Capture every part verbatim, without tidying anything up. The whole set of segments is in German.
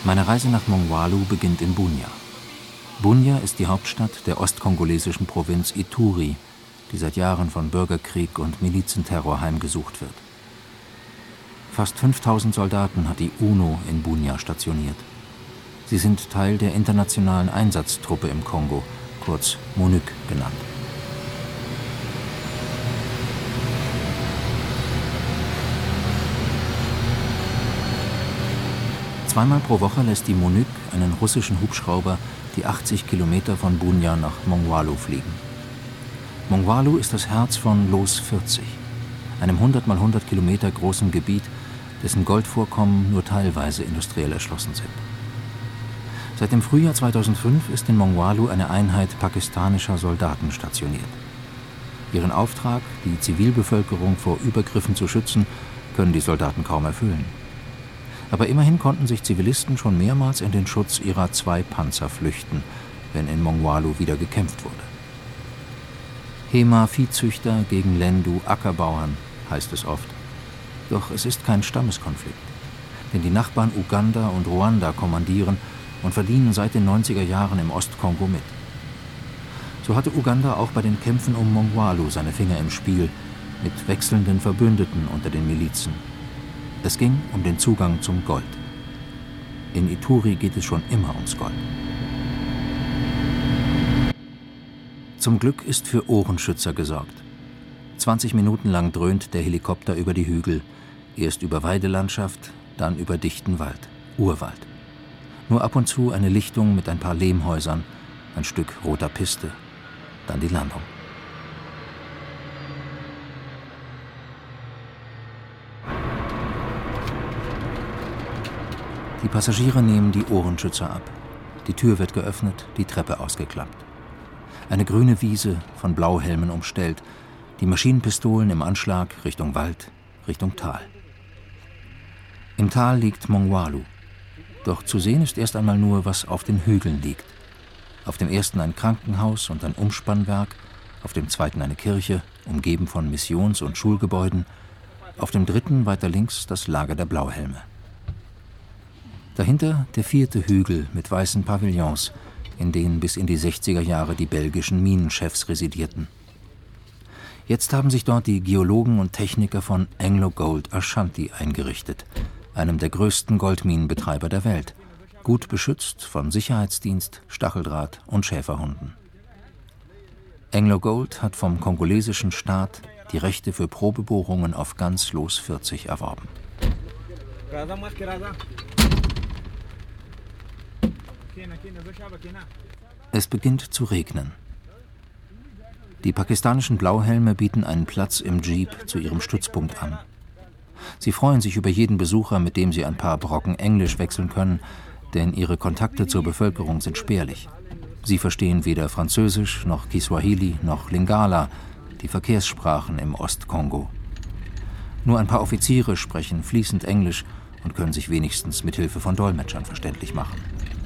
Meine Reise nach Mongwalu beginnt in Bunia. Bunia ist die Hauptstadt der ostkongolesischen Provinz Ituri, die seit Jahren von Bürgerkrieg und Milizenterror heimgesucht wird. Fast fünftausend Soldaten hat die UNO in Bunia stationiert. Sie sind Teil der internationalen Einsatztruppe im Kongo, kurz MONUC genannt. Zweimal pro Woche lässt die MONUC einen russischen Hubschrauber die achtzig Kilometer von Bunia nach Mongwalu fliegen. Mongwalu ist das Herz von Los vierzig, einem hundert mal hundert Kilometer großen Gebiet, dessen Goldvorkommen nur teilweise industriell erschlossen sind. Seit dem Frühjahr zweitausendfünf ist in Mongwalu eine Einheit pakistanischer Soldaten stationiert. Ihren Auftrag, die Zivilbevölkerung vor Übergriffen zu schützen, können die Soldaten kaum erfüllen. Aber immerhin konnten sich Zivilisten schon mehrmals in den Schutz ihrer zwei Panzer flüchten, wenn in Mongwalu wieder gekämpft wurde. Hema-Viehzüchter gegen Lendu-Ackerbauern, heißt es oft. Doch es ist kein Stammeskonflikt, denn die Nachbarn Uganda und Ruanda kommandieren und verdienen seit den neunziger Jahren im Ostkongo mit. So hatte Uganda auch bei den Kämpfen um Mongwalu seine Finger im Spiel, mit wechselnden Verbündeten unter den Milizen. Es ging um den Zugang zum Gold. In Ituri geht es schon immer ums Gold. Zum Glück ist für Ohrenschützer gesorgt. zwanzig Minuten lang dröhnt der Helikopter über die Hügel, erst über Weidelandschaft, dann über dichten Wald, Urwald. Nur ab und zu eine Lichtung mit ein paar Lehmhäusern, ein Stück roter Piste, dann die Landung. Die Passagiere nehmen die Ohrenschützer ab. Die Tür wird geöffnet, die Treppe ausgeklappt. Eine grüne Wiese, von Blauhelmen umstellt, die Maschinenpistolen im Anschlag Richtung Wald, Richtung Tal. Im Tal liegt Mongwalu. Doch zu sehen ist erst einmal nur, was auf den Hügeln liegt. Auf dem ersten ein Krankenhaus und ein Umspannwerk, auf dem zweiten eine Kirche, umgeben von Missions- und Schulgebäuden, auf dem dritten weiter links das Lager der Blauhelme. Dahinter der vierte Hügel mit weißen Pavillons, in denen bis in die sechziger Jahre die belgischen Minenchefs residierten. Jetzt haben sich dort die Geologen und Techniker von AngloGold Ashanti eingerichtet, einem der größten Goldminenbetreiber der Welt, gut beschützt von Sicherheitsdienst, Stacheldraht und Schäferhunden. AngloGold hat vom kongolesischen Staat die Rechte für Probebohrungen auf ganz Los vierzig erworben. Es beginnt zu regnen. Die pakistanischen Blauhelme bieten einen Platz im Jeep zu ihrem Stützpunkt an. Sie freuen sich über jeden Besucher, mit dem sie ein paar Brocken Englisch wechseln können, denn ihre Kontakte zur Bevölkerung sind spärlich. Sie verstehen weder Französisch noch Kiswahili noch Lingala, die Verkehrssprachen im Ostkongo. Nur ein paar Offiziere sprechen fließend Englisch und können sich wenigstens mit Hilfe von Dolmetschern verständlich machen.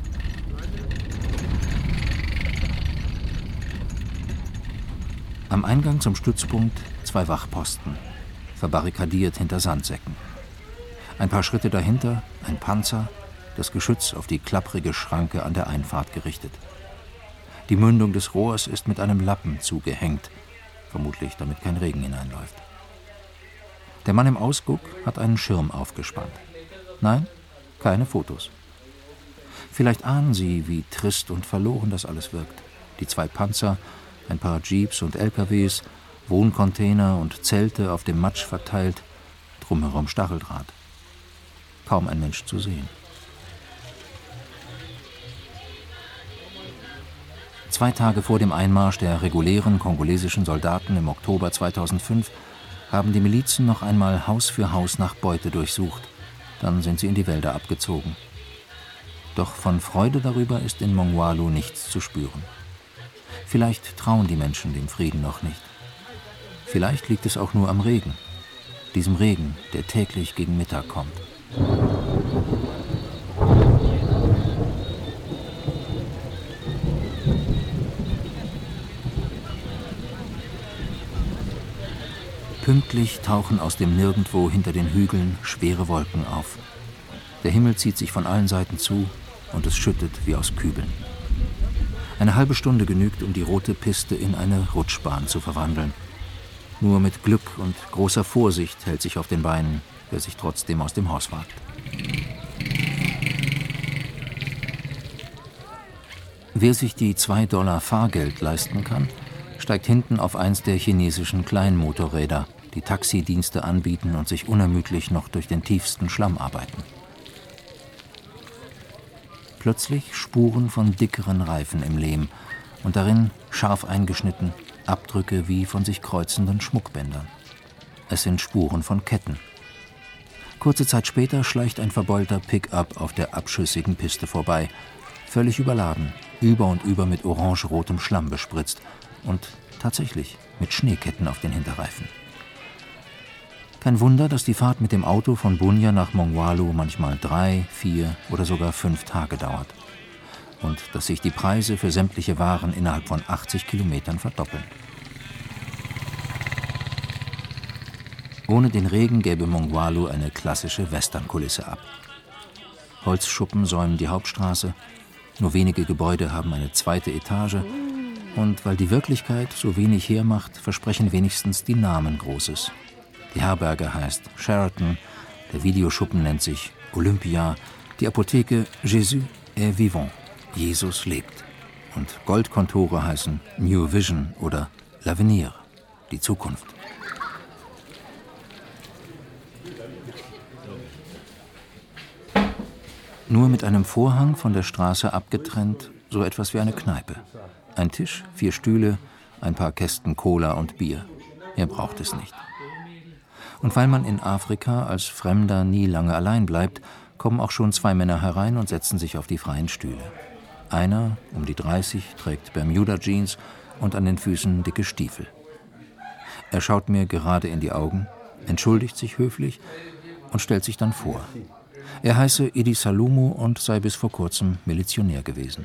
Am Eingang zum Stützpunkt zwei Wachposten, verbarrikadiert hinter Sandsäcken. Ein paar Schritte dahinter ein Panzer, das Geschütz auf die klapprige Schranke an der Einfahrt gerichtet. Die Mündung des Rohrs ist mit einem Lappen zugehängt, vermutlich damit kein Regen hineinläuft. Der Mann im Ausguck hat einen Schirm aufgespannt. Nein, keine Fotos. Vielleicht ahnen Sie, wie trist und verloren das alles wirkt. Die zwei Panzer, ein paar Jeeps und L K Ws, Wohncontainer und Zelte auf dem Matsch verteilt, drumherum Stacheldraht. Kaum ein Mensch zu sehen. Zwei Tage vor dem Einmarsch der regulären kongolesischen Soldaten im Oktober zweitausendfünf haben die Milizen noch einmal Haus für Haus nach Beute durchsucht. Dann sind sie in die Wälder abgezogen. Doch von Freude darüber ist in Mongwalu nichts zu spüren. Vielleicht trauen die Menschen dem Frieden noch nicht. Vielleicht liegt es auch nur am Regen. Diesem Regen, der täglich gegen Mittag kommt. Pünktlich tauchen aus dem Nirgendwo hinter den Hügeln schwere Wolken auf. Der Himmel zieht sich von allen Seiten zu und es schüttet wie aus Kübeln. Eine halbe Stunde genügt, um die rote Piste in eine Rutschbahn zu verwandeln. Nur mit Glück und großer Vorsicht hält sich auf den Beinen, wer sich trotzdem aus dem Haus wagt. Wer sich die zwei Dollar Fahrgeld leisten kann, steigt hinten auf eins der chinesischen Kleinmotorräder, die Taxidienste anbieten und sich unermüdlich noch durch den tiefsten Schlamm arbeiten. Plötzlich Spuren von dickeren Reifen im Lehm und darin, scharf eingeschnitten, Abdrücke wie von sich kreuzenden Schmuckbändern. Es sind Spuren von Ketten. Kurze Zeit später schleicht ein verbeulter Pick-up auf der abschüssigen Piste vorbei, völlig überladen, über und über mit orange-rotem Schlamm bespritzt und tatsächlich mit Schneeketten auf den Hinterreifen. Kein Wunder, dass die Fahrt mit dem Auto von Bunia nach Mongwalu manchmal drei, vier oder sogar fünf Tage dauert. Und dass sich die Preise für sämtliche Waren innerhalb von achtzig Kilometern verdoppeln. Ohne den Regen gäbe Mongwalu eine klassische Westernkulisse ab. Holzschuppen säumen die Hauptstraße, nur wenige Gebäude haben eine zweite Etage und weil die Wirklichkeit so wenig hermacht, versprechen wenigstens die Namen Großes. Die Herberge heißt Sheraton, der Videoschuppen nennt sich Olympia, die Apotheke Jésus est vivant, Jesus lebt. Und Goldkontore heißen New Vision oder L'Avenir, die Zukunft. Nur mit einem Vorhang von der Straße abgetrennt, so etwas wie eine Kneipe. Ein Tisch, vier Stühle, ein paar Kästen Cola und Bier. Mehr braucht es nicht. Und weil man in Afrika als Fremder nie lange allein bleibt, kommen auch schon zwei Männer herein und setzen sich auf die freien Stühle. Einer, um die dreißig, trägt Bermuda-Jeans und an den Füßen dicke Stiefel. Er schaut mir gerade in die Augen, entschuldigt sich höflich und stellt sich dann vor. Er heiße Idi Salumu und sei bis vor kurzem Milizionär gewesen.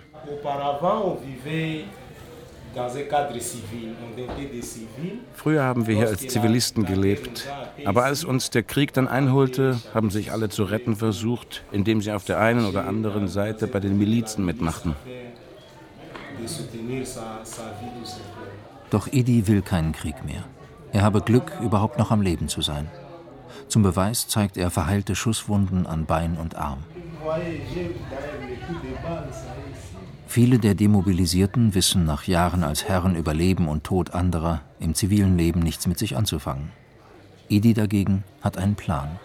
Früher haben wir hier als Zivilisten gelebt, aber als uns der Krieg dann einholte, haben sich alle zu retten versucht, indem sie auf der einen oder anderen Seite bei den Milizen mitmachten. Doch Idi will keinen Krieg mehr. Er habe Glück, überhaupt noch am Leben zu sein. Zum Beweis zeigt er verheilte Schusswunden an Bein und Arm. Viele der Demobilisierten wissen nach Jahren als Herren über Leben und Tod anderer im zivilen Leben nichts mit sich anzufangen. Idi dagegen hat einen Plan.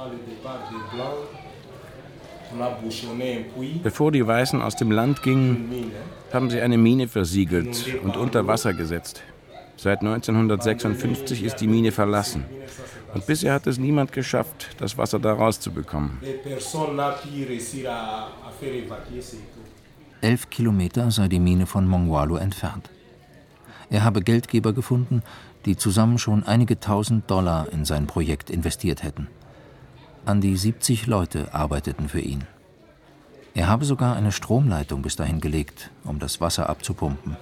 Bevor die Weißen aus dem Land gingen, haben sie eine Mine versiegelt und unter Wasser gesetzt. Seit neunzehnhundertsechsundfünfzig ist die Mine verlassen. Und bisher hat es niemand geschafft, das Wasser da rauszubekommen. Elf Kilometer sei die Mine von Mongwalu entfernt. Er habe Geldgeber gefunden, die zusammen schon einige tausend Dollar in sein Projekt investiert hätten. An die siebzig Leute arbeiteten für ihn. Er habe sogar eine Stromleitung bis dahin gelegt, um das Wasser abzupumpen.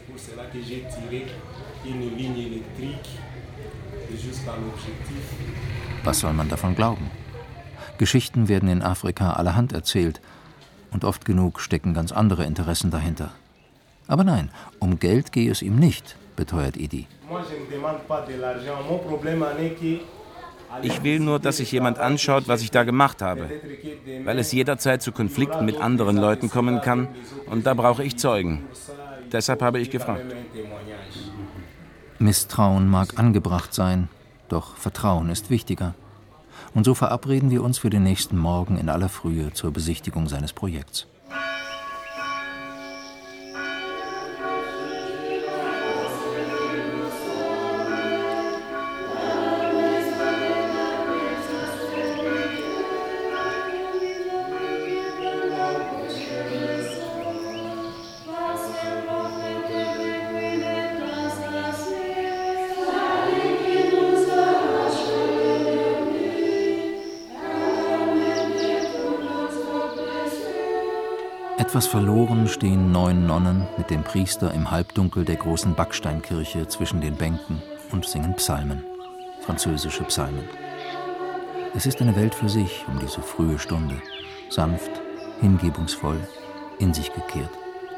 Was soll man davon glauben? Geschichten werden in Afrika allerhand erzählt und oft genug stecken ganz andere Interessen dahinter. Aber nein, um Geld gehe es ihm nicht, beteuert Idi. Ich will nur, dass sich jemand anschaut, was ich da gemacht habe, weil es jederzeit zu Konflikten mit anderen Leuten kommen kann und da brauche ich Zeugen. Deshalb habe ich gefragt. Misstrauen mag angebracht sein, doch Vertrauen ist wichtiger. Und so verabreden wir uns für den nächsten Morgen in aller Frühe zur Besichtigung seines Projekts. Etwas verloren stehen neun Nonnen mit dem Priester im Halbdunkel der großen Backsteinkirche zwischen den Bänken und singen Psalmen, französische Psalmen. Es ist eine Welt für sich um diese frühe Stunde. sanft, hingebungsvoll, in sich gekehrt.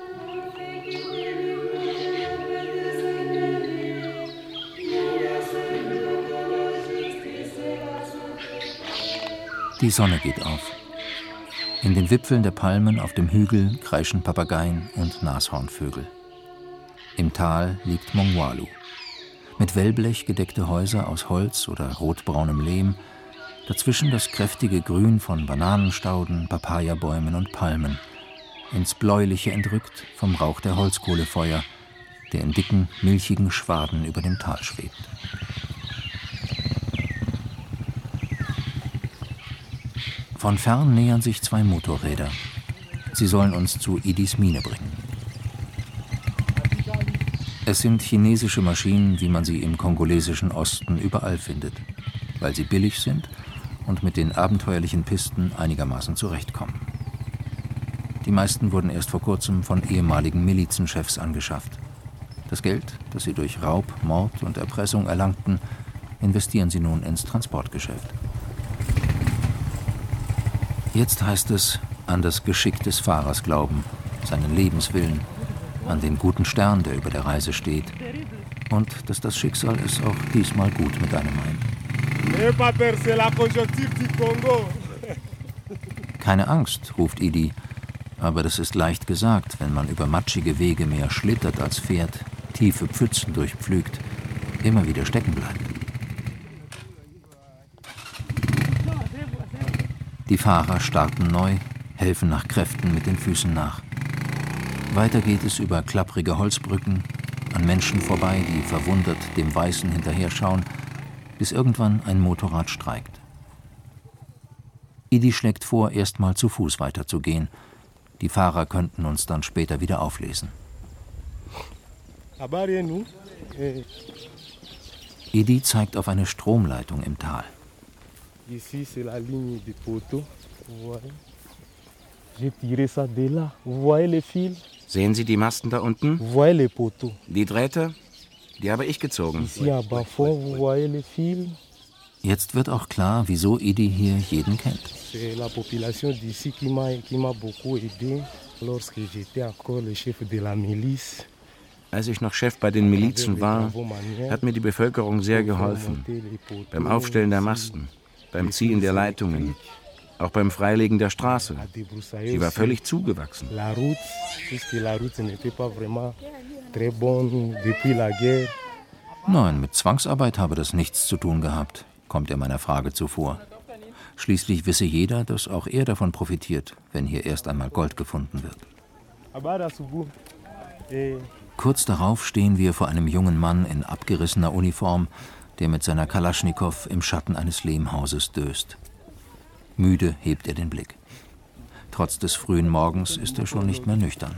Die Sonne geht auf. In den Wipfeln der Palmen auf dem Hügel kreischen Papageien und Nashornvögel. Im Tal liegt Mongwalu. Mit Wellblech gedeckte Häuser aus Holz oder rotbraunem Lehm, dazwischen das kräftige Grün von Bananenstauden, Papayabäumen und Palmen, ins Bläuliche entrückt vom Rauch der Holzkohlefeuer, der in dicken, milchigen Schwaden über dem Tal schwebt. Von fern nähern sich zwei Motorräder. Sie sollen uns zu Idis Mine bringen. Es sind chinesische Maschinen, wie man sie im kongolesischen Osten überall findet, weil sie billig sind und mit den abenteuerlichen Pisten einigermaßen zurechtkommen. Die meisten wurden erst vor kurzem von ehemaligen Milizenchefs angeschafft. Das Geld, das sie durch Raub, Mord und Erpressung erlangten, investieren sie nun ins Transportgeschäft. Jetzt heißt es, an das Geschick des Fahrers glauben, seinen Lebenswillen, an den guten Stern, der über der Reise steht, und dass das Schicksal es auch diesmal gut mit einem meint. Keine Angst, ruft Idi, aber das ist leicht gesagt, wenn man über matschige Wege mehr schlittert als fährt, tiefe Pfützen durchpflügt, immer wieder stecken bleibt. Die Fahrer starten neu, helfen nach Kräften mit den Füßen nach. Weiter geht es über klapprige Holzbrücken, an Menschen vorbei, die verwundert dem Weißen hinterher schauen, bis irgendwann ein Motorrad streikt. Idi schlägt vor, erst mal zu Fuß weiterzugehen. Die Fahrer könnten uns dann später wieder auflesen. Idi zeigt auf eine Stromleitung im Tal. Ici, c'est la ligne du poteau. Vous voyez? J'ai tiré ça de là. Vous voyez les fils? Sehen Sie die Masten da unten? Vous voyez les poteaux? Die Drähte? Die habe ich gezogen. Ici en bas fond, vous voyez les fils? Jetzt wird auch klar, wieso Idi hier jeden kennt. C'est la population d'ici qui m'a qui m'a beaucoup aidé lorsque j'étais encore le chef de la milice. Als ich noch Chef bei den Milizen war, hat mir die Bevölkerung sehr geholfen. Beim Aufstellen der Masten, beim Ziehen der Leitungen, auch beim Freilegen der Straße. Sie war völlig zugewachsen. Nein, mit Zwangsarbeit habe das nichts zu tun gehabt, kommt er meiner Frage zuvor. Schließlich wisse jeder, dass auch er davon profitiert, wenn hier erst einmal Gold gefunden wird. Kurz darauf stehen wir vor einem jungen Mann in abgerissener Uniform, der mit seiner Kalaschnikow im Schatten eines Lehmhauses döst. Müde hebt er den Blick. Trotz des frühen Morgens ist er schon nicht mehr nüchtern.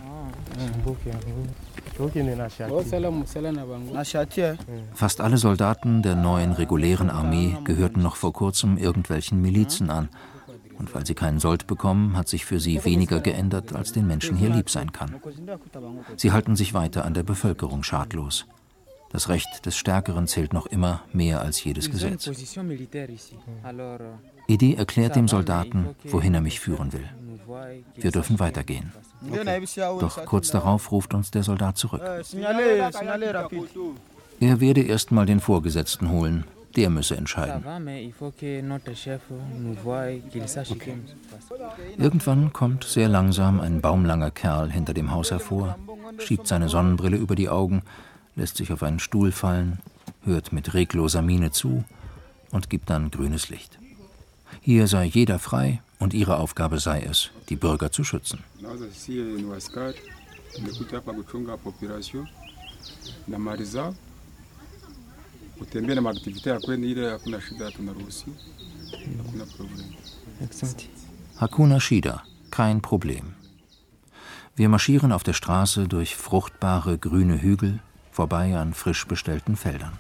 Fast alle Soldaten der neuen regulären Armee gehörten noch vor kurzem irgendwelchen Milizen an. Und weil sie keinen Sold bekommen, hat sich für sie weniger geändert, als den Menschen hier lieb sein kann. Sie halten sich weiter an der Bevölkerung schadlos. Das Recht des Stärkeren zählt noch immer mehr als jedes Gesetz. Idi erklärt dem Soldaten, wohin er mich führen will. Wir dürfen weitergehen. Doch kurz darauf ruft uns der Soldat zurück. Er werde erst mal den Vorgesetzten holen. Der müsse entscheiden. Okay. Irgendwann kommt sehr langsam ein baumlanger Kerl hinter dem Haus hervor, schiebt seine Sonnenbrille über die Augen, lässt sich auf einen Stuhl fallen, hört mit regloser Miene zu und gibt dann grünes Licht. Hier sei jeder frei und ihre Aufgabe sei es, die Bürger zu schützen. Hakuna Shida, kein Problem. Wir marschieren auf der Straße durch fruchtbare grüne Hügel, vorbei an frisch bestellten Feldern.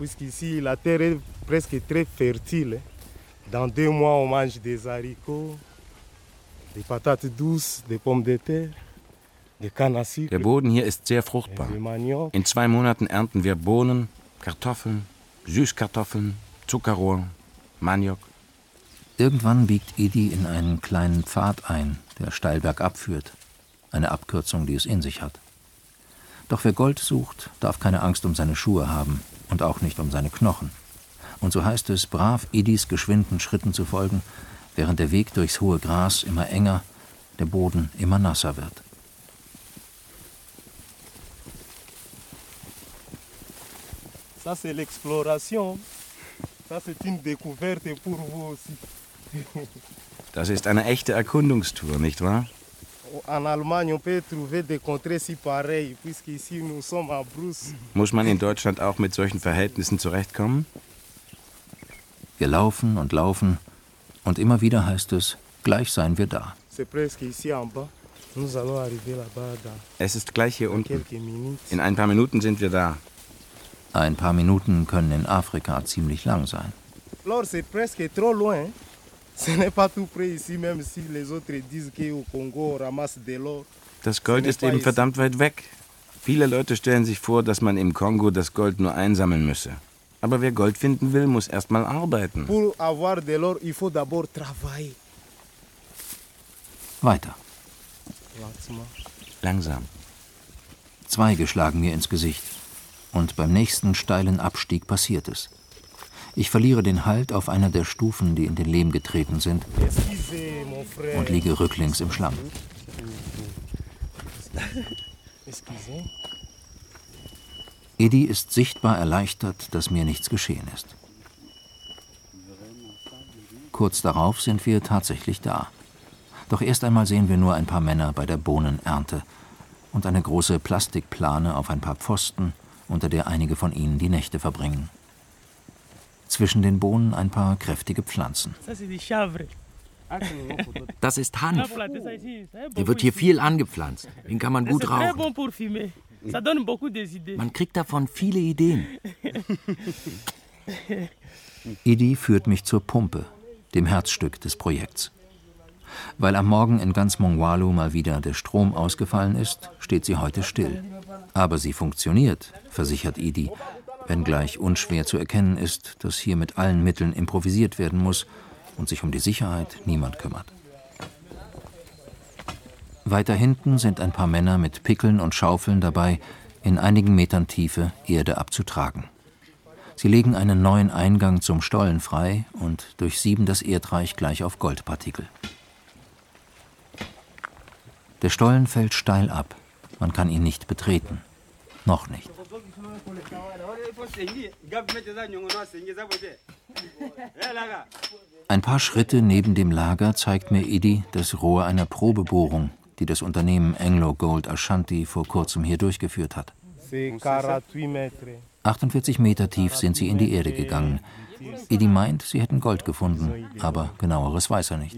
Der Boden hier ist sehr fruchtbar. In zwei Monaten ernten wir Bohnen, Kartoffeln, Süßkartoffeln, Zuckerrohr, Maniok. Irgendwann biegt Idi in einen kleinen Pfad ein, der steil bergab führt. Eine Abkürzung, die es in sich hat. Doch wer Gold sucht, darf keine Angst um seine Schuhe haben und auch nicht um seine Knochen. Und so heißt es, brav Idis geschwinden Schritten zu folgen, während der Weg durchs hohe Gras immer enger, der Boden immer nasser wird. Ça c'est l'exploration. Ça c'est une découverte pour vous aussi. Das ist eine echte Erkundungstour, nicht wahr? En Allemagne, on peut trouver des contrées si pareilles, puisqu'ici nous sommes à Brousse. Muss man in Deutschland auch mit solchen Verhältnissen zurechtkommen? Wir laufen und laufen und immer wieder heißt es, gleich seien wir da. C'est presque ici en bas. Nous allons arriver là-bas dans Es ist gleich hier unten. quelques minutes. In ein paar Minuten sind wir da. Ein paar Minuten können in Afrika ziemlich lang sein. L'or, c'est presque trop loin. Ce n'est pas tout près ici, même si les autres disent qu'au Congo, on ramasse de l'or. Das Gold ist eben verdammt weit weg. Viele Leute stellen sich vor, dass man im Kongo das Gold nur einsammeln müsse. Aber wer Gold finden will, muss erst mal arbeiten. Pour avoir de l'or, il faut d'abord travailler. Weiter. Langsam. Zweige schlagen mir ins Gesicht. Und beim nächsten steilen Abstieg passiert es. Ich verliere den Halt auf einer der Stufen, die in den Lehm getreten sind, und liege rücklings im Schlamm. Idi ist sichtbar erleichtert, dass mir nichts geschehen ist. Kurz darauf sind wir tatsächlich da. Doch erst einmal sehen wir nur ein paar Männer bei der Bohnenernte und eine große Plastikplane auf ein paar Pfosten, unter der einige von ihnen die Nächte verbringen. Zwischen den Bohnen ein paar kräftige Pflanzen. Das ist Hanf. Der wird hier viel angepflanzt. Den kann man gut rauchen. Man kriegt davon viele Ideen. Idi führt mich zur Pumpe, dem Herzstück des Projekts. Weil am Morgen in ganz Mongwalu mal wieder der Strom ausgefallen ist, steht sie heute still. Aber sie funktioniert, versichert Idi, wenngleich unschwer zu erkennen ist, dass hier mit allen Mitteln improvisiert werden muss und sich um die Sicherheit niemand kümmert. Weiter hinten sind ein paar Männer mit Pickeln und Schaufeln dabei, in einigen Metern Tiefe Erde abzutragen. Sie legen einen neuen Eingang zum Stollen frei und durchsieben das Erdreich gleich auf Goldpartikel. Der Stollen fällt steil ab. Man kann ihn nicht betreten. Noch nicht. Ein paar Schritte neben dem Lager zeigt mir Idi das Rohr einer Probebohrung, die das Unternehmen Anglo Gold Ashanti vor kurzem hier durchgeführt hat. achtundvierzig Meter tief sind sie in die Erde gegangen. Idi meint, sie hätten Gold gefunden, aber genaueres weiß er nicht.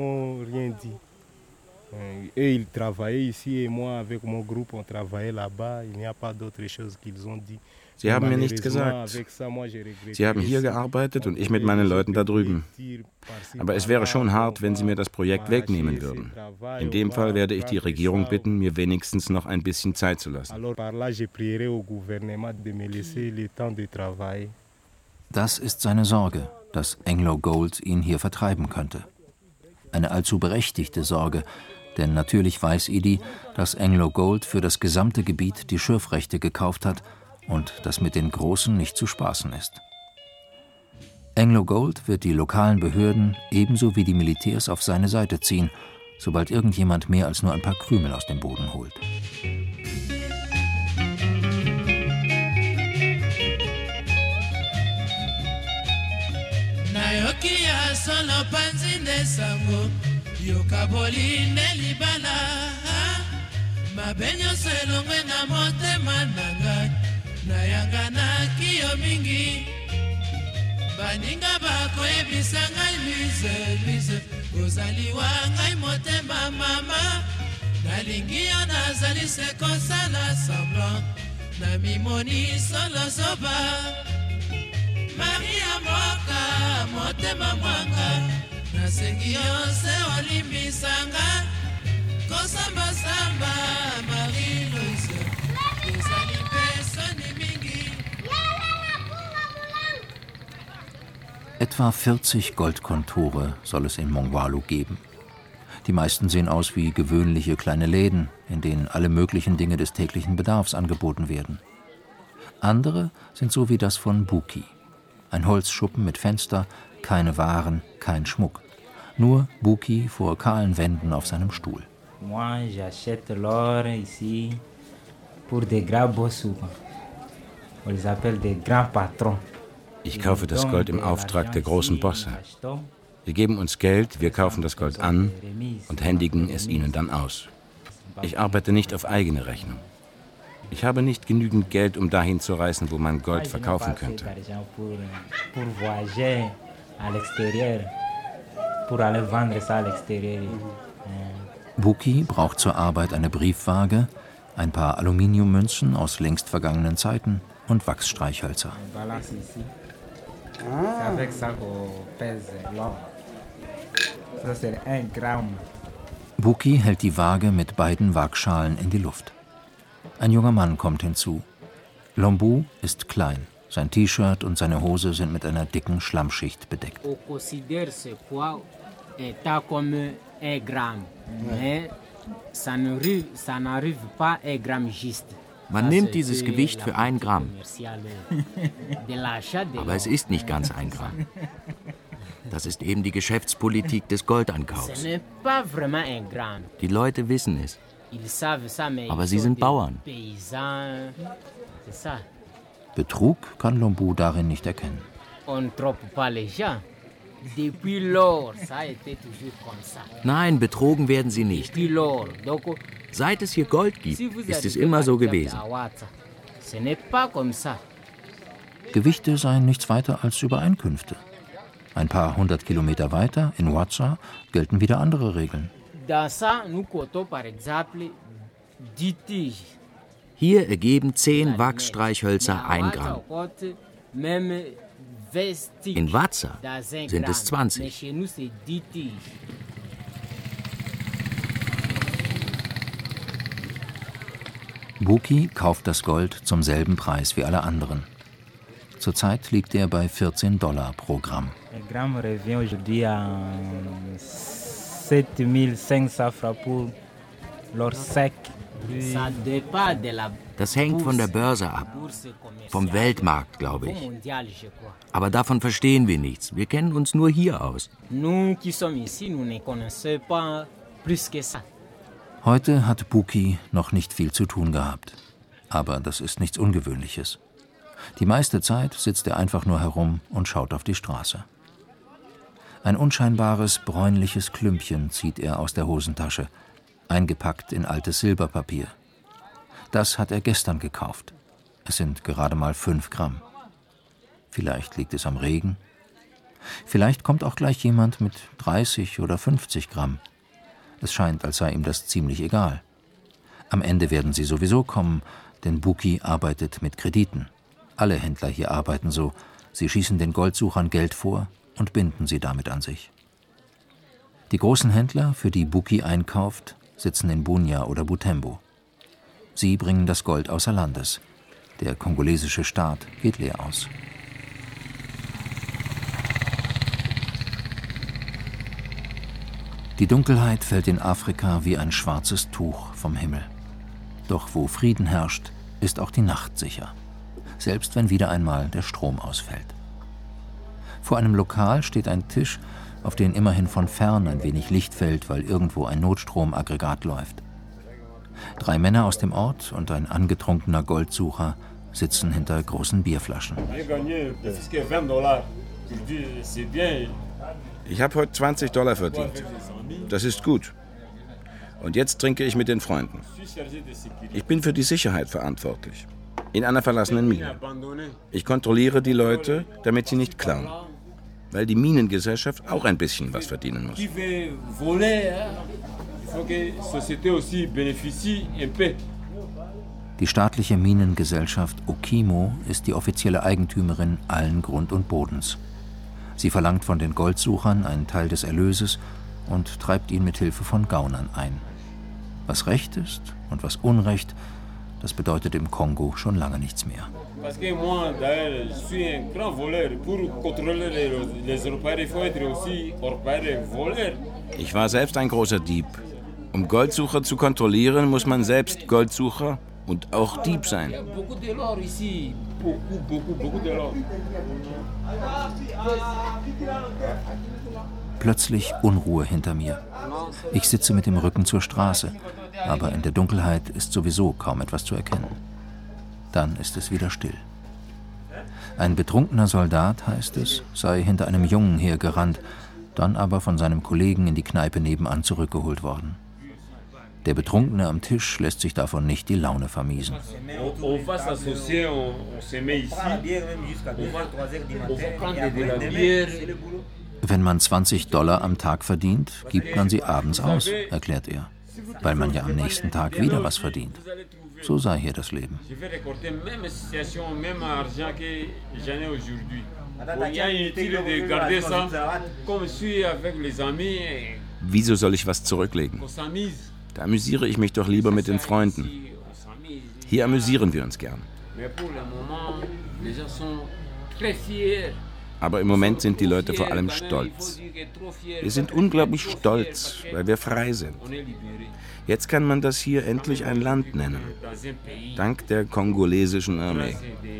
Sie haben mir nichts gesagt. Sie haben hier gearbeitet und ich mit meinen Leuten da drüben. Aber es wäre schon hart, wenn Sie mir das Projekt wegnehmen würden. In dem Fall werde ich die Regierung bitten, mir wenigstens noch ein bisschen Zeit zu lassen. Das ist seine Sorge, dass Anglo Gold ihn hier vertreiben könnte. Eine allzu berechtigte Sorge, denn natürlich weiß Idi, dass Anglo Gold für das gesamte Gebiet die Schürfrechte gekauft hat und das mit den Großen nicht zu spaßen ist. Anglo Gold wird die lokalen Behörden ebenso wie die Militärs auf seine Seite ziehen, sobald irgendjemand mehr als nur ein paar Krümel aus dem Boden holt. Yokaboli nelibala mabenyo selongwe na motema nanga nayanga na kiyo mingi baninga bakoyebisa ngai lise lise ozali wa ngai motema mama nalingi yo nazali se kosala semblant na mimoni solo zoba Maria moka motema mwanga nasengi yose olimbisanga kosambasamba Marie-Louise ezali pesoni mingi. Etwa vierzig Goldkontore soll es in Mongwalu geben. Die meisten sehen aus wie gewöhnliche kleine Läden, in denen alle möglichen Dinge des täglichen Bedarfs angeboten werden. Andere sind so wie das von Buki. Ein Holzschuppen mit Fenster, keine Waren, kein Schmuck. Nur Buki vor kahlen Wänden auf seinem Stuhl. Moi, j'achète l'or ici pour des grands bossous. On les appelle des grands patrons. Ich kaufe das Gold im Auftrag der großen Bosse. Sie geben uns Geld, wir kaufen das Gold an und händigen es ihnen dann aus. Ich arbeite nicht auf eigene Rechnung. Ich habe nicht genügend Geld, um dahin zu reisen, wo man Gold verkaufen könnte. Buki braucht zur Arbeit eine Briefwaage, ein paar Aluminiummünzen aus längst vergangenen Zeiten und Wachsstreichhölzer. Buki hält die Waage mit beiden Waagschalen in die Luft. Ein junger Mann kommt hinzu. Lombu ist klein. Sein T-Shirt und seine Hose sind mit einer dicken Schlammschicht bedeckt. Man nimmt dieses Gewicht für ein Gramm. Aber es ist nicht ganz ein Gramm. Das ist eben die Geschäftspolitik des Goldankaufs. Die Leute wissen es. Aber sie sind Bauern. Betrug kann Lombu darin nicht erkennen. Nein, betrogen werden sie nicht. Seit es hier Gold gibt, ist es immer so gewesen. Gewichte seien nichts weiter als Übereinkünfte. Ein paar hundert Kilometer weiter, in Ouacha, gelten wieder andere Regeln. Hier ergeben zehn Wachsstreichhölzer ein Gramm. In Ouacha sind es zwanzig. Buki kauft das Gold zum selben Preis wie alle anderen. Zurzeit liegt er bei vierzehn Dollar pro Gramm. Das hängt von der Börse ab, vom Weltmarkt, glaube ich. Aber davon verstehen wir nichts. Wir kennen uns nur hier aus. Heute hat Buki noch nicht viel zu tun gehabt. Aber das ist nichts Ungewöhnliches. Die meiste Zeit sitzt er einfach nur herum und schaut auf die Straße. Ein unscheinbares, bräunliches Klümpchen zieht er aus der Hosentasche, eingepackt in altes Silberpapier. Das hat er gestern gekauft. Es sind gerade mal fünf Gramm. Vielleicht liegt es am Regen. Vielleicht kommt auch gleich jemand mit dreißig oder fünfzig Gramm. Es scheint, als sei ihm das ziemlich egal. Am Ende werden sie sowieso kommen, denn Buki arbeitet mit Krediten. Alle Händler hier arbeiten so. Sie schießen den Goldsuchern Geld vor und binden sie damit an sich. Die großen Händler, für die Buki einkauft, sitzen in Bunia oder Butembo. Sie bringen das Gold außer Landes. Der kongolesische Staat geht leer aus. Die Dunkelheit fällt in Afrika wie ein schwarzes Tuch vom Himmel. Doch wo Frieden herrscht, ist auch die Nacht sicher. Selbst wenn wieder einmal der Strom ausfällt. Vor einem Lokal steht ein Tisch, auf den immerhin von fern ein wenig Licht fällt, weil irgendwo ein Notstromaggregat läuft. Drei Männer aus dem Ort und ein angetrunkener Goldsucher sitzen hinter großen Bierflaschen. Ich habe heute zwanzig Dollar verdient. Das ist gut. Und jetzt trinke ich mit den Freunden. Ich bin für die Sicherheit verantwortlich. In einer verlassenen Mine. Ich kontrolliere die Leute, damit sie nicht klauen. Weil die Minengesellschaft auch ein bisschen was verdienen muss. Die staatliche Minengesellschaft Okimo ist die offizielle Eigentümerin allen Grund und Bodens. Sie verlangt von den Goldsuchern einen Teil des Erlöses und treibt ihn mit Hilfe von Gaunern ein. Was Recht ist und was Unrecht, Das bedeutet im Kongo schon lange nichts mehr. Ich war selbst ein großer Dieb. Um Goldsucher zu kontrollieren, muss man selbst Goldsucher und auch Dieb sein. Plötzlich Unruhe hinter mir. Ich sitze mit dem Rücken zur Straße, aber in der Dunkelheit ist sowieso kaum etwas zu erkennen. Dann ist es wieder still. Ein betrunkener Soldat, heißt es, sei hinter einem Jungen hergerannt, dann aber von seinem Kollegen in die Kneipe nebenan zurückgeholt worden. Der Betrunkene am Tisch lässt sich davon nicht die Laune vermiesen. Wenn man zwanzig Dollar am Tag verdient, gibt man sie abends aus, erklärt er, weil man ja am nächsten Tag wieder was verdient. So sei hier das Leben. Wieso soll ich was zurücklegen? Da amüsiere ich mich doch lieber mit den Freunden. Hier amüsieren wir uns gern. Aber im Moment sind die Leute vor allem stolz. Wir sind unglaublich stolz, weil wir frei sind. Jetzt kann man das hier endlich ein Land nennen. Dank der kongolesischen Armee.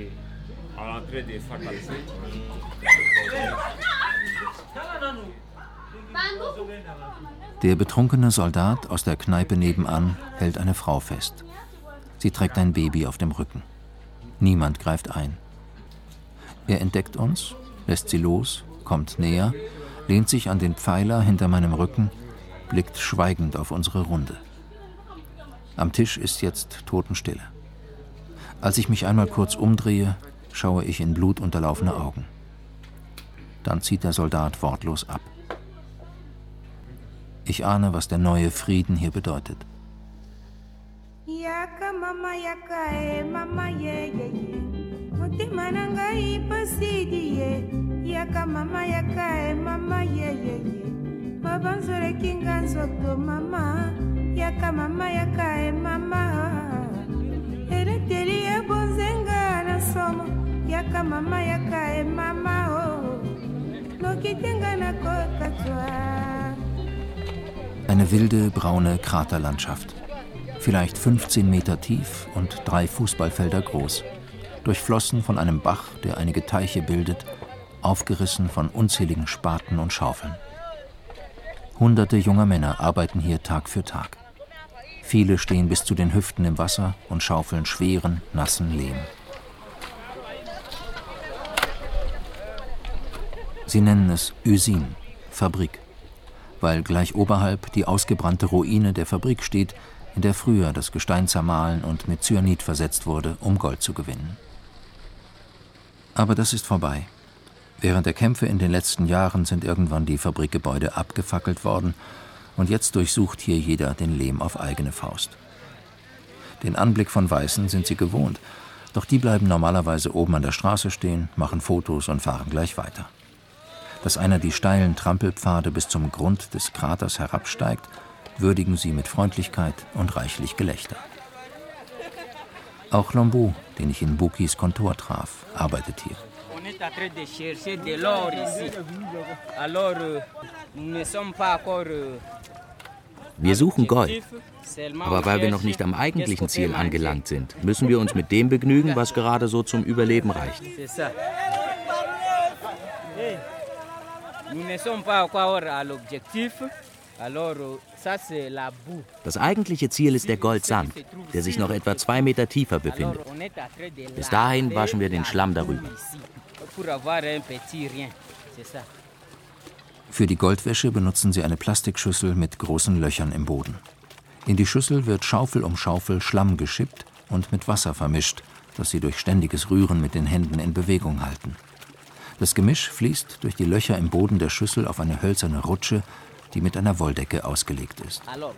Der betrunkene Soldat aus der Kneipe nebenan hält eine Frau fest. Sie trägt ein Baby auf dem Rücken. Niemand greift ein. Er entdeckt uns, lässt sie los, kommt näher, lehnt sich an den Pfeiler hinter meinem Rücken, blickt schweigend auf unsere Runde. Am Tisch ist jetzt Totenstille. Als ich mich einmal kurz umdrehe, schaue ich in blutunterlaufene Augen. Dann zieht der Soldat wortlos ab. Ich ahne, was der neue Frieden hier bedeutet. Yaka mama yaka e mama ye ye ye mutima nanga ipasidi ye yaka mama yaka e mama ye ye ye babanzore kinganzo to mama yaka mama yaka e mama ereteli e bonzenga na somo yaka mama yaka e mama oh nokitenga na kokatwa. Eine wilde, braune Kraterlandschaft. Vielleicht fünfzehn Meter tief und drei Fußballfelder groß. Durchflossen von einem Bach, der einige Teiche bildet, aufgerissen von unzähligen Spaten und Schaufeln. Hunderte junger Männer arbeiten hier Tag für Tag. Viele stehen bis zu den Hüften im Wasser und schaufeln schweren, nassen Lehm. Sie nennen es Usine, Fabrik, weil gleich oberhalb die ausgebrannte Ruine der Fabrik steht, in der früher das Gestein zermahlen und mit Cyanid versetzt wurde, um Gold zu gewinnen. Aber das ist vorbei. Während der Kämpfe in den letzten Jahren sind irgendwann die Fabrikgebäude abgefackelt worden und jetzt durchsucht hier jeder den Lehm auf eigene Faust. Den Anblick von Weißen sind sie gewohnt, doch die bleiben normalerweise oben an der Straße stehen, machen Fotos und fahren gleich weiter. Dass einer die steilen Trampelpfade bis zum Grund des Kraters herabsteigt, würdigen sie mit Freundlichkeit und reichlich Gelächter. Auch Lombo, den ich in Bukis Kontor traf, arbeitet hier. Wir suchen Gold, aber weil wir noch nicht am eigentlichen Ziel angelangt sind, müssen wir uns mit dem begnügen, was gerade so zum Überleben reicht. Das eigentliche Ziel ist der Goldsand, der sich noch etwa zwei Meter tiefer befindet. Bis dahin waschen wir den Schlamm darüber. Für die Goldwäsche benutzen sie eine Plastikschüssel mit großen Löchern im Boden. In die Schüssel wird Schaufel um Schaufel Schlamm geschippt und mit Wasser vermischt, das sie durch ständiges Rühren mit den Händen in Bewegung halten. Das Gemisch fließt durch die Löcher im Boden der Schüssel auf eine hölzerne Rutsche, die mit einer Wolldecke ausgelegt ist.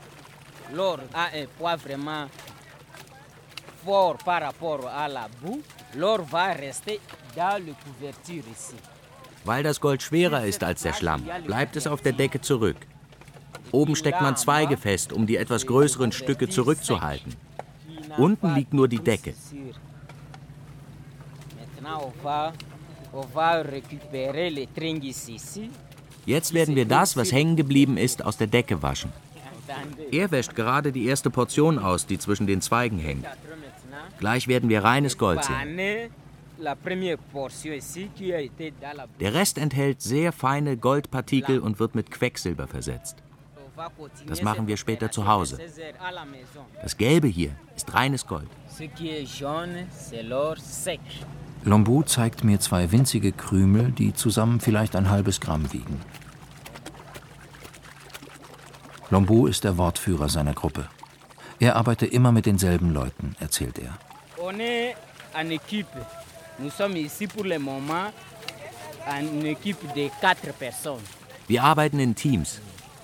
Weil das Gold schwerer ist als der Schlamm, bleibt es auf der Decke zurück. Oben steckt man Zweige fest, um die etwas größeren Stücke zurückzuhalten. Unten liegt nur die Decke. Jetzt werden wir das, was hängen geblieben ist, aus der Decke waschen. Er wäscht gerade die erste Portion aus, die zwischen den Zweigen hängt. Gleich werden wir reines Gold sehen. Der Rest enthält sehr feine Goldpartikel und wird mit Quecksilber versetzt. Das machen wir später zu Hause. Das Gelbe hier ist reines Gold. Lombu zeigt mir zwei winzige Krümel, die zusammen vielleicht ein halbes Gramm wiegen. Lombu ist der Wortführer seiner Gruppe. Er arbeite immer mit denselben Leuten, erzählt er. Wir arbeiten in Teams.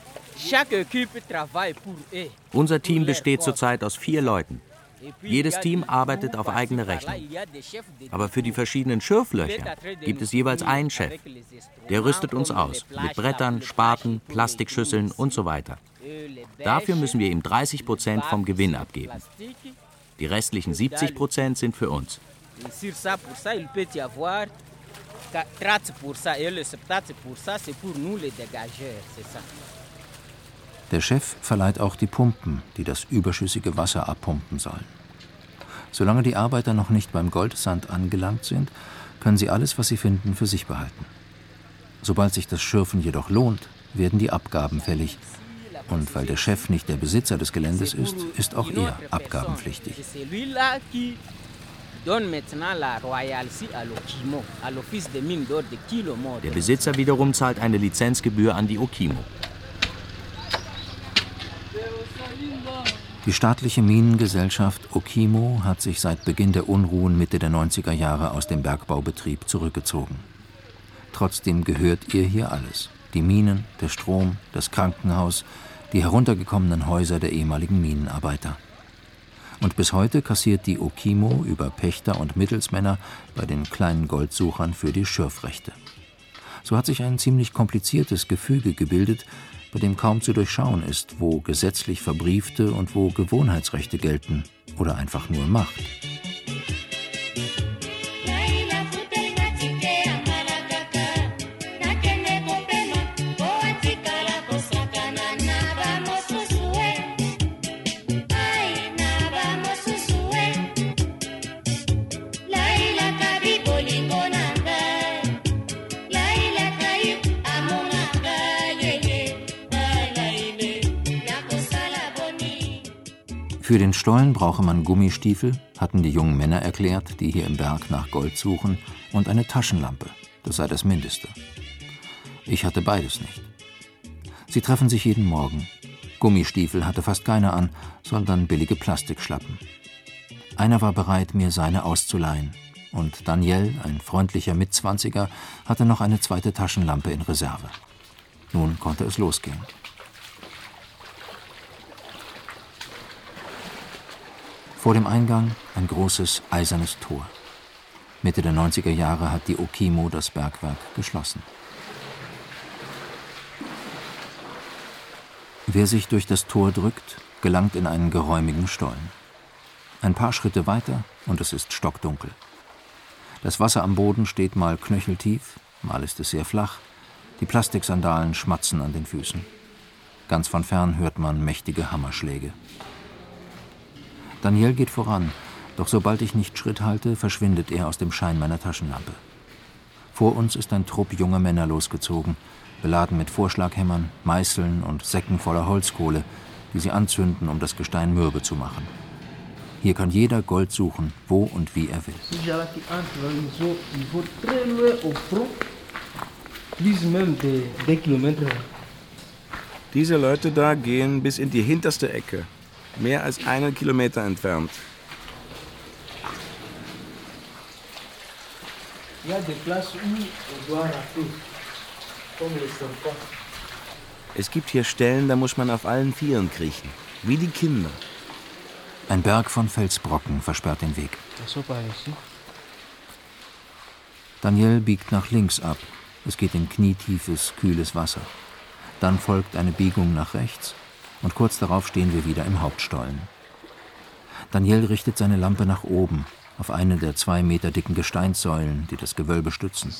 Unser Team besteht zurzeit aus vier Leuten. Jedes Team arbeitet auf eigene Rechnung. Aber für die verschiedenen Schürflöcher gibt es jeweils einen Chef. Der rüstet uns aus mit Brettern, Spaten, Plastikschüsseln und so weiter. Dafür müssen wir ihm dreißig Prozent vom Gewinn abgeben. Die restlichen siebzig Prozent sind für uns. Der Chef verleiht auch die Pumpen, die das überschüssige Wasser abpumpen sollen. Solange die Arbeiter noch nicht beim Goldsand angelangt sind, können sie alles, was sie finden, für sich behalten. Sobald sich das Schürfen jedoch lohnt, werden die Abgaben fällig. Und weil der Chef nicht der Besitzer des Geländes ist, ist auch er abgabenpflichtig. Der Besitzer wiederum zahlt eine Lizenzgebühr an die Okimo. Die staatliche Minengesellschaft Okimo hat sich seit Beginn der Unruhen Mitte der neunziger Jahre aus dem Bergbaubetrieb zurückgezogen. Trotzdem gehört ihr hier alles: die Minen, der Strom, das Krankenhaus, die heruntergekommenen Häuser der ehemaligen Minenarbeiter. Und bis heute kassiert die Okimo über Pächter und Mittelsmänner bei den kleinen Goldsuchern für die Schürfrechte. So hat sich ein ziemlich kompliziertes Gefüge gebildet, bei dem kaum zu durchschauen ist, wo gesetzlich Verbriefte und wo Gewohnheitsrechte gelten oder einfach nur Macht. Für den Stollen brauche man Gummistiefel, hatten die jungen Männer erklärt, die hier im Berg nach Gold suchen, und eine Taschenlampe, das sei das Mindeste. Ich hatte beides nicht. Sie treffen sich jeden Morgen. Gummistiefel hatte fast keiner an, sondern billige Plastikschlappen. Einer war bereit, mir seine auszuleihen, und Daniel, ein freundlicher Mitzwanziger, hatte noch eine zweite Taschenlampe in Reserve. Nun konnte es losgehen. Vor dem Eingang ein großes eisernes Tor. Mitte der neunziger Jahre hat die Okimo das Bergwerk geschlossen. Wer sich durch das Tor drückt, gelangt in einen geräumigen Stollen. Ein paar Schritte weiter und es ist stockdunkel. Das Wasser am Boden steht mal knöcheltief, mal ist es sehr flach. Die Plastiksandalen schmatzen an den Füßen. Ganz von fern hört man mächtige Hammerschläge. Daniel geht voran, doch sobald ich nicht Schritt halte, verschwindet er aus dem Schein meiner Taschenlampe. Vor uns ist ein Trupp junger Männer losgezogen, beladen mit Vorschlaghämmern, Meißeln und Säcken voller Holzkohle, die sie anzünden, um das Gestein mürbe zu machen. Hier kann jeder Gold suchen, wo und wie er will. Diese Leute da gehen bis in die hinterste Ecke. Mehr als einen Kilometer entfernt. Es gibt hier Stellen, da muss man auf allen Vieren kriechen, wie die Kinder. Ein Berg von Felsbrocken versperrt den Weg. Daniel biegt nach links ab. Es geht in knietiefes, kühles Wasser. Dann folgt eine Biegung nach rechts. Und kurz darauf stehen wir wieder im Hauptstollen. Daniel richtet seine Lampe nach oben, auf eine der zwei Meter dicken Gesteinssäulen, die das Gewölbe stützen.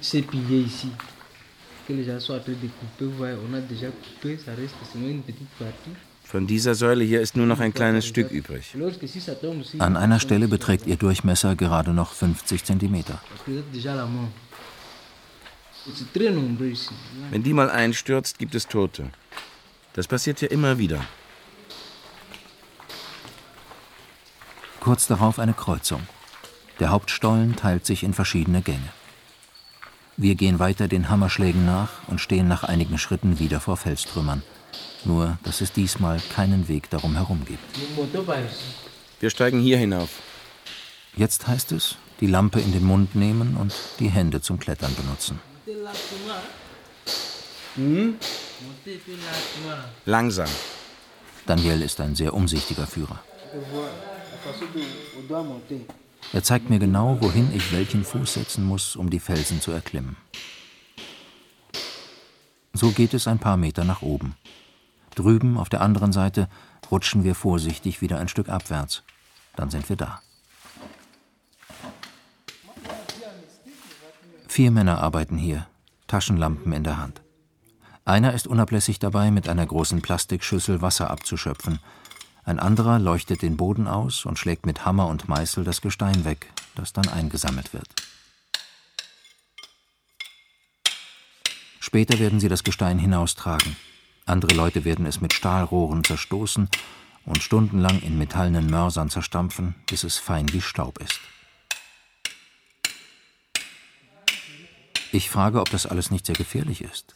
Von dieser Säule hier ist nur noch ein kleines Stück übrig. An einer Stelle beträgt ihr Durchmesser gerade noch fünfzig Zentimeter. Wenn die mal einstürzt, gibt es Tote. Das passiert ja immer wieder. Kurz darauf eine Kreuzung. Der Hauptstollen teilt sich in verschiedene Gänge. Wir gehen weiter den Hammerschlägen nach und stehen nach einigen Schritten wieder vor Felstrümmern. Nur, dass es diesmal keinen Weg darum herum gibt. Wir steigen hier hinauf. Jetzt heißt es, die Lampe in den Mund nehmen und die Hände zum Klettern benutzen. Hm? Langsam. Daniel ist ein sehr umsichtiger Führer. Er zeigt mir genau, wohin ich welchen Fuß setzen muss, um die Felsen zu erklimmen. So geht es ein paar Meter nach oben. Drüben auf der anderen Seite rutschen wir vorsichtig wieder ein Stück abwärts. Dann sind wir da. Vier Männer arbeiten hier, Taschenlampen in der Hand. Einer ist unablässig dabei, mit einer großen Plastikschüssel Wasser abzuschöpfen. Ein anderer leuchtet den Boden aus und schlägt mit Hammer und Meißel das Gestein weg, das dann eingesammelt wird. Später werden sie das Gestein hinaustragen. Andere Leute werden es mit Stahlrohren zerstoßen und stundenlang in metallenen Mörsern zerstampfen, bis es fein wie Staub ist. Ich frage, ob das alles nicht sehr gefährlich ist.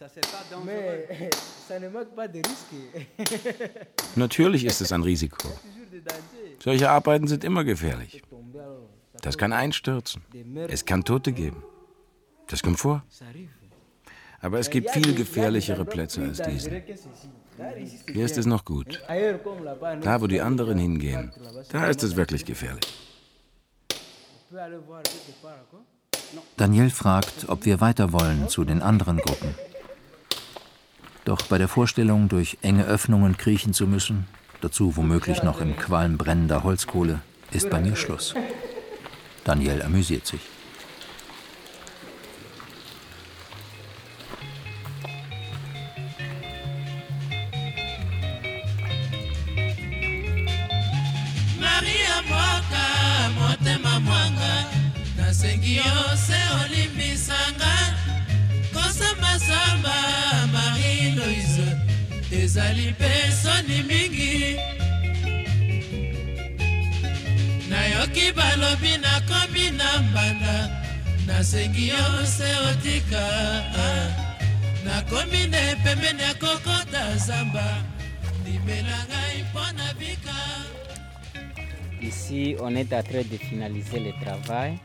Natürlich ist es ein Risiko. Solche Arbeiten sind immer gefährlich. Das kann einstürzen. Es kann Tote geben. Das kommt vor. Aber es gibt viel gefährlichere Plätze als diesen. Hier ist es noch gut. Da, wo die anderen hingehen, da ist es wirklich gefährlich. Daniel fragt, ob wir weiter wollen zu den anderen Gruppen. Doch bei der Vorstellung, durch enge Öffnungen kriechen zu müssen, dazu womöglich noch im Qualm brennender Holzkohle, ist bei mir Schluss. Daniel amüsiert sich. Maria Moka, motema mwanga, nasengi yose olimbisanga, kosamba samba, Marie-Louise, ezali pesoni mingi. Nayoki balobi nakomi na mbanda, nasengi yose otika, nakomi ne pembeni ya kokota zamba, limelanga ipona bika. Ici, on est en train de finaliser le travail.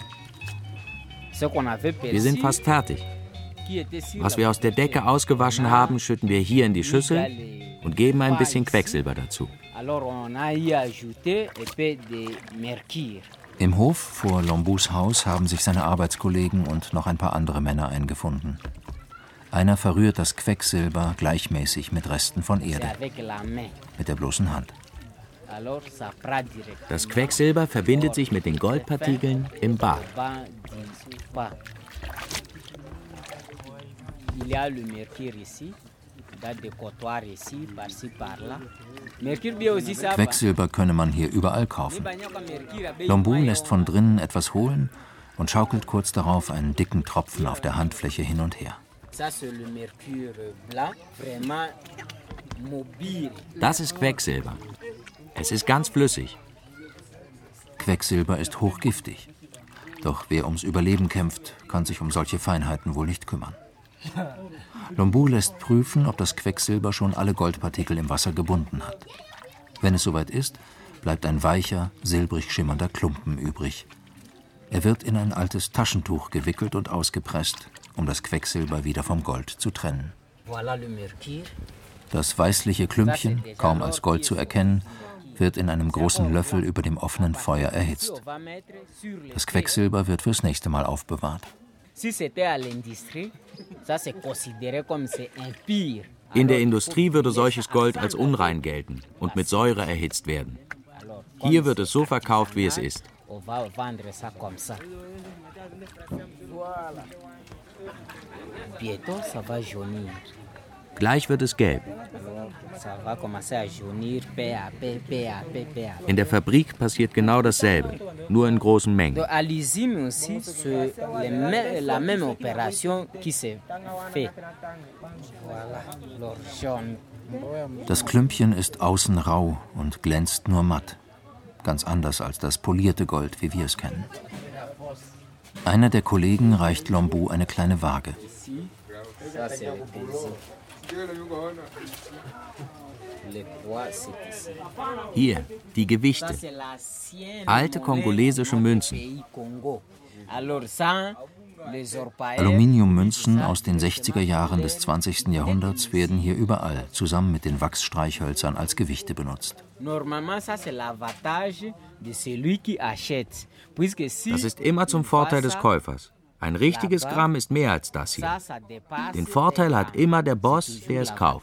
Wir sind fast fertig. Was wir aus der Decke ausgewaschen haben, schütten wir hier in die Schüssel und geben ein bisschen Quecksilber dazu. Im Hof vor Lombus Haus haben sich seine Arbeitskollegen und noch ein paar andere Männer eingefunden. Einer verrührt das Quecksilber gleichmäßig mit Resten von Erde, mit der bloßen Hand. Das Quecksilber verbindet sich mit den Goldpartikeln im Bad. Quecksilber könne man hier überall kaufen. Lombou lässt von drinnen etwas holen und schaukelt kurz darauf einen dicken Tropfen auf der Handfläche hin und her. Das ist Quecksilber. Es ist ganz flüssig. Quecksilber ist hochgiftig. Doch wer ums Überleben kämpft, kann sich um solche Feinheiten wohl nicht kümmern. Lombou lässt prüfen, ob das Quecksilber schon alle Goldpartikel im Wasser gebunden hat. Wenn es soweit ist, bleibt ein weicher, silbrig schimmernder Klumpen übrig. Er wird in ein altes Taschentuch gewickelt und ausgepresst, um das Quecksilber wieder vom Gold zu trennen. Das weißliche Klümpchen, kaum als Gold zu erkennen, wird in einem großen Löffel über dem offenen Feuer erhitzt. Das Quecksilber wird fürs nächste Mal aufbewahrt. In der Industrie würde solches Gold als unrein gelten und mit Säure erhitzt werden. Hier wird es so verkauft, wie es ist. Gleich wird es gelb. In der Fabrik passiert genau dasselbe, nur in großen Mengen. Das Klümpchen ist außen rau und glänzt nur matt. Ganz anders als das polierte Gold, wie wir es kennen. Einer der Kollegen reicht Lombu eine kleine Waage. Hier, die Gewichte. Alte kongolesische Münzen. Aluminiummünzen aus den sechziger Jahren des zwanzigsten Jahrhunderts werden hier überall zusammen mit den Wachsstreichhölzern als Gewichte benutzt. Das ist immer zum Vorteil des Käufers. Ein richtiges Gramm ist mehr als das hier. Den Vorteil hat immer der Boss, der es kauft.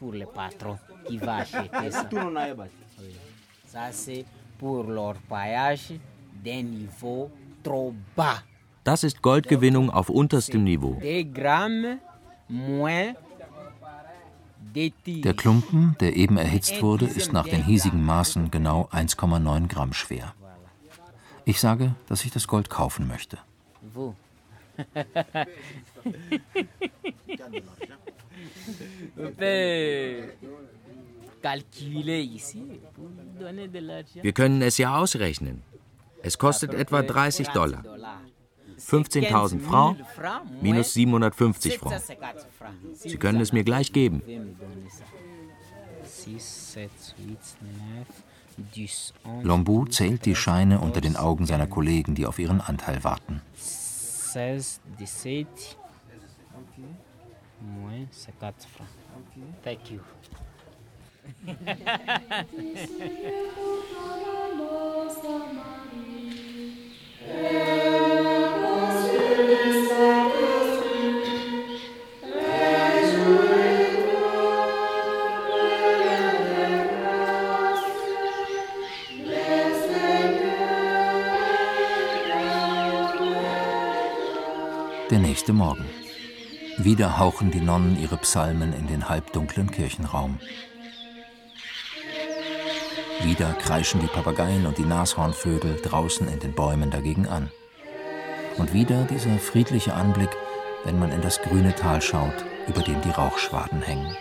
Das ist Goldgewinnung auf unterstem Niveau. Der Klumpen, der eben erhitzt wurde, ist nach den hiesigen Maßen genau eins Komma neun Gramm schwer. Ich sage, dass ich das Gold kaufen möchte. Wir können es ja ausrechnen. Es kostet etwa dreißig Dollar. fünfzehntausend Francs minus siebenhundertfünfzig Francs. Sie können es mir gleich geben. Lombu zählt die Scheine unter den Augen seiner Kollegen, die auf ihren Anteil warten. Thank you. Der nächste Morgen. Wieder hauchen die Nonnen ihre Psalmen in den halbdunklen Kirchenraum. Wieder kreischen die Papageien und die Nashornvögel draußen in den Bäumen dagegen an. Und wieder dieser friedliche Anblick, wenn man in das grüne Tal schaut, über dem die Rauchschwaden hängen.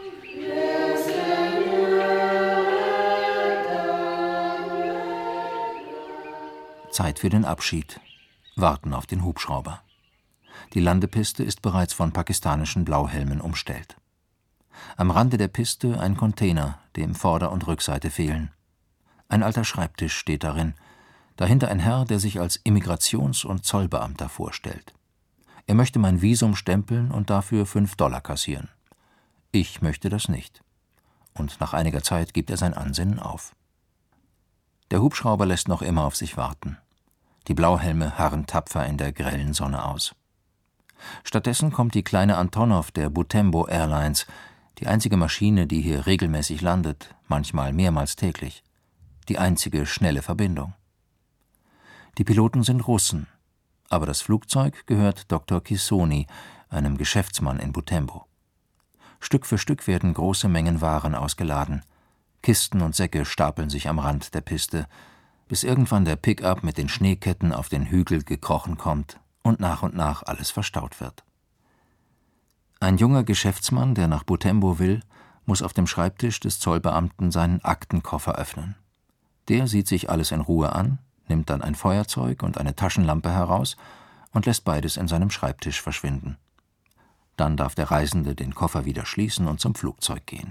Zeit für den Abschied. Warten auf den Hubschrauber. Die Landepiste ist bereits von pakistanischen Blauhelmen umstellt. Am Rande der Piste ein Container, dem Vorder- und Rückseite fehlen. Ein alter Schreibtisch steht darin, dahinter ein Herr, der sich als Immigrations- und Zollbeamter vorstellt. Er möchte mein Visum stempeln und dafür fünf Dollar kassieren. Ich möchte das nicht. Und nach einiger Zeit gibt er sein Ansinnen auf. Der Hubschrauber lässt noch immer auf sich warten. Die Blauhelme harren tapfer in der grellen Sonne aus. Stattdessen kommt die kleine Antonov der Butembo Airlines, die einzige Maschine, die hier regelmäßig landet, manchmal mehrmals täglich. Die einzige schnelle Verbindung. Die Piloten sind Russen, aber das Flugzeug gehört Doktor Kisoni, einem Geschäftsmann in Butembo. Stück für Stück werden große Mengen Waren ausgeladen. Kisten und Säcke stapeln sich am Rand der Piste, bis irgendwann der Pickup mit den Schneeketten auf den Hügel gekrochen kommt und nach und nach alles verstaut wird. Ein junger Geschäftsmann, der nach Butembo will, muss auf dem Schreibtisch des Zollbeamten seinen Aktenkoffer öffnen. Der sieht sich alles in Ruhe an, nimmt dann ein Feuerzeug und eine Taschenlampe heraus und lässt beides in seinem Schreibtisch verschwinden. Dann darf der Reisende den Koffer wieder schließen und zum Flugzeug gehen.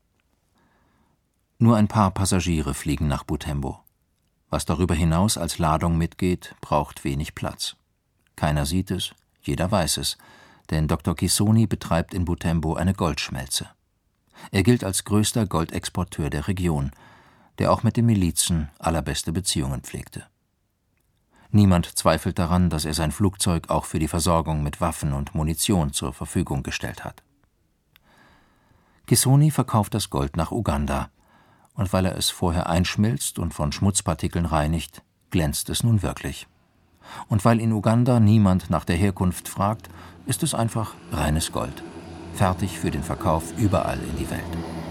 Nur ein paar Passagiere fliegen nach Butembo. Was darüber hinaus als Ladung mitgeht, braucht wenig Platz. Keiner sieht es, jeder weiß es, denn Doktor Kisoni betreibt in Butembo eine Goldschmelze. Er gilt als größter Goldexporteur der Region, der auch mit den Milizen allerbeste Beziehungen pflegte. Niemand zweifelt daran, dass er sein Flugzeug auch für die Versorgung mit Waffen und Munition zur Verfügung gestellt hat. Kisoni verkauft das Gold nach Uganda, Und weil er es vorher einschmilzt und von Schmutzpartikeln reinigt, glänzt es nun wirklich. Und weil in Uganda niemand nach der Herkunft fragt, ist es einfach reines Gold. Fertig für den Verkauf überall in die Welt.